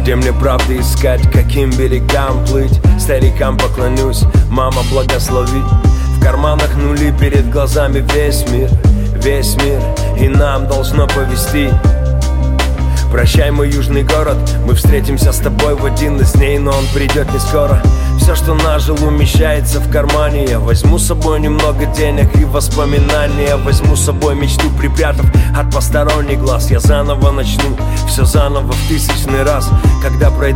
Где мне правды искать, каким берегам плыть? Старикам поклонюсь, мама благослови. В карманах нули, перед глазами весь мир, и нам должно повести. Прощай, мой южный город, мы встретимся с тобой в один из дней, но он придет не скоро. Все, что нажил, умещается в кармане. Я возьму с собой немного денег и воспоминания. Возьму с собой мечту, припрятав от посторонних глаз. Я заново начну, все заново в 1000-й раз. Когда пройду